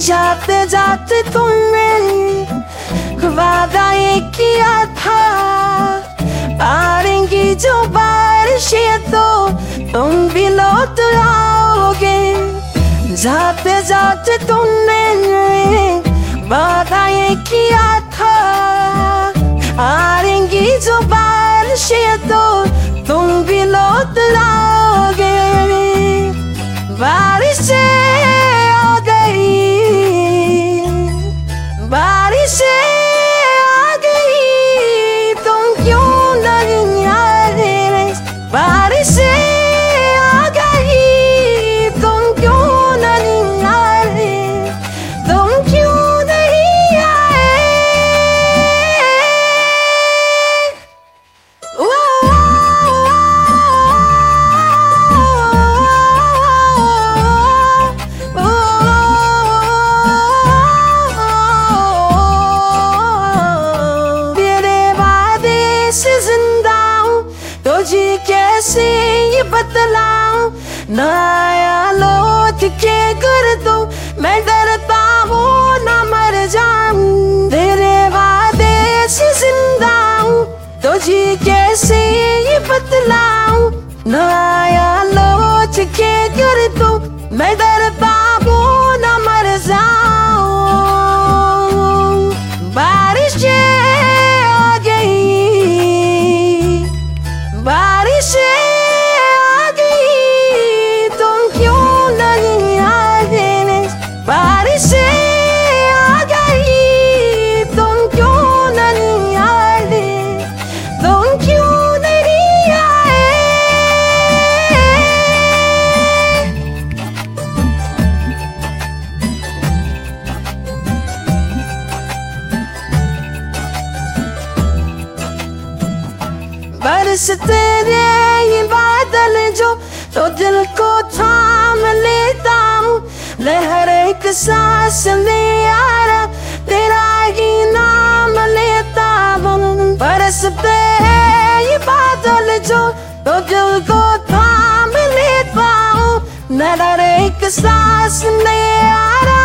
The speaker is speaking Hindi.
जाते जाते तुमने वादा ये किया था, आएंगी जो बारिशें तो तुम भी लौट आओगे। जाते जाते तुमने वादा ये किया था, आएंगी जो बारिशें तो तुम भी लौट आओगे। बारिशें आ गई, बारिशें आ गई, तुम क्यों नहीं आए? बारिशें आ गई, तुम क्यों नहीं आए? तुम क्यों नहीं आए? तुझे कैसे ये बतलाऊं, ना आया लौट के कर दो, मैं डरता हूँ ना मर जाऊं। तेरे वादे से जिंदा हूँ, तुझे कैसे ये बतलाऊं, ना आया लौट के कर दो, मैं डरता हूँ ना मर जाऊं। बारिशें आ गई, बारिशें आ गई, तुम क्यों नहीं आए? बारिशें आ गई, तुम क्यों नहीं आए? तुम क्यों नहीं आए? बरसते ये बादल जो तो दिल को थाम लेता हूँ, लहर एक सांस ले यारा, तेरा ही नाम लेता हूँ। बरसते हैं ये बादल जो तो दिल को थाम लेता हूँ, लहर एक सांस ले यारा,